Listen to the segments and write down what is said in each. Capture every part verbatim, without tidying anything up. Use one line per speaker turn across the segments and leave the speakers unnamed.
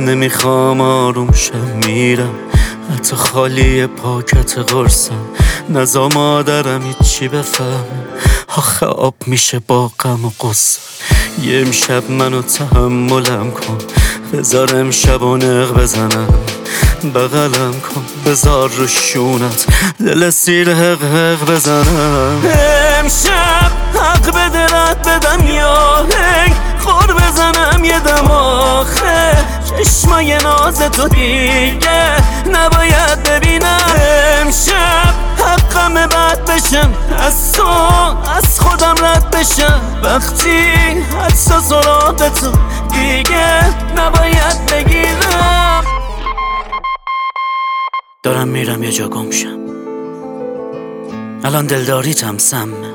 نمیخوام آروم شم میرم، حتی خالی پاکت قرصم. نزا مادرم هیچی بفهم، آخه آب میشه با غم و غصه. یه امشب منو تحملم کن، بذار امشب و نق بزنم. بغلم کن بذار رو شونت دل سیر حق حق بزنم. امشب حق به درت بدم یا هنگ خور بزنم یه دم. آخه چشمای ناز تو دیگه نباید ببینم. امشب حقم بد بشم، از تو از خودم رد بشم. وقتی حدس سراغ تو دیگه نباید بگیرم. دارم میرم یه جا گم شم، الان دلداریتم سمه.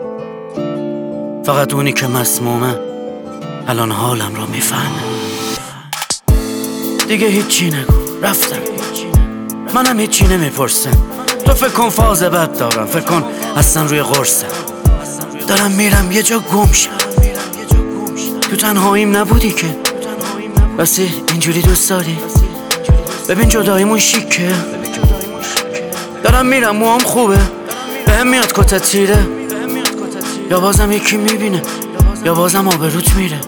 فقط اونی که مسمومه الان حالم رو میفهمه. دیگه هیچی نگو، رفتم، منم هیچی نمیپرسم. تو فکر کن فاز بد دارم، فکر کن اصلا روی قرصم. دارم میرم یه جا گم شم، تو تنهاییم نبودی که، بسی اینجوری دوست داری؟ ببین جداییمون شیکه. دارم میرم موام خوبه، بهم میاد کتت تیره، یا بازم یکی میبینه یا بازم آبروت میره.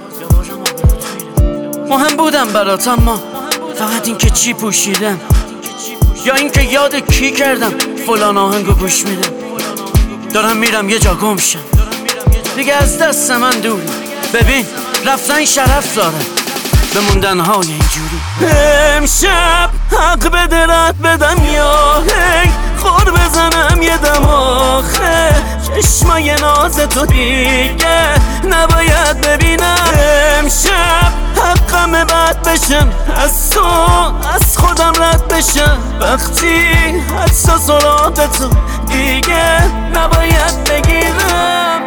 مهم بودم برات اما فقط این که چی پوشیدم، یا این که یاد کی کردم فلان آهنگو گوش میدم. دارم میرم یه جا گم شم، دیگه از دست من دوری. ببین رفتن شرف داره، بموندن های اینجوری. امشب حق به درت بدم یا هنگ خور بزنم یه دم. آخه چشمای ناز تو دیگه نباید ببینم. امشب حقم بد بشم، از تو از خودم رد بشم. وقتی حدس سراغ تو دیگه نباید بگیرم.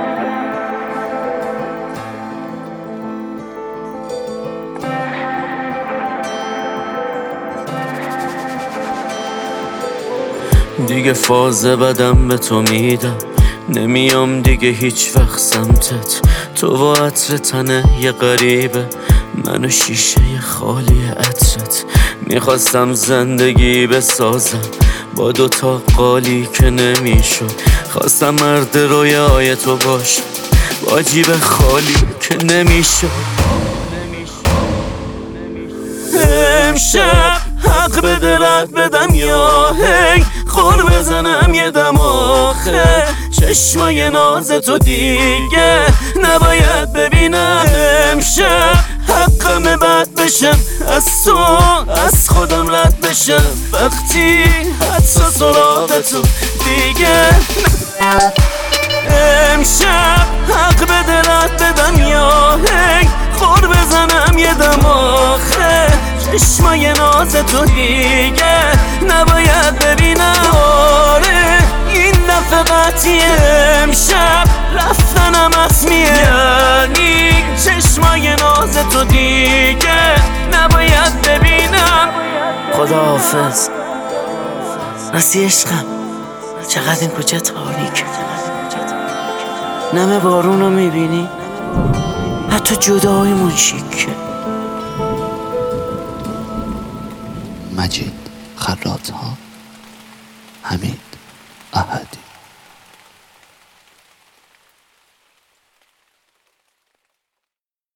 دیگه فاز بدم به تو میدم، نمیام دیگه هیچ وقت سمتت. تو و عطر تنه یه غریبه، منو شیشه خالی عطرت. میخواستم زندگی بسازم با دوتا قالی که نمیشد. خواستم مرد رویای تو باشم با جیب خالی که نمیشد. امشب حق به درت بدم یا هی خور بزنم یه دم. آخه چشمای ناز تو دیگه نباید ببینم. امشب حقم بد بشم، از تو از خودم رد بشم. وقتی حدس سراغ تو دیگه امشب حق به درت بدم یا هی خور بزنم یه دم. آخه چشمای ناز تو دیگه نباید ببینم. آره این دفعه قطعیه، امشب رفتنم حتمیه. یعنی چشمای ناز تو دیگه نباید ببینم. خداحافظ راستی عشقم، چقدر این کوچه تاریکه. نم بارون رو میبینی؟ حتی جداییمون شیکه.
مجید خراط ها، حمید احدی.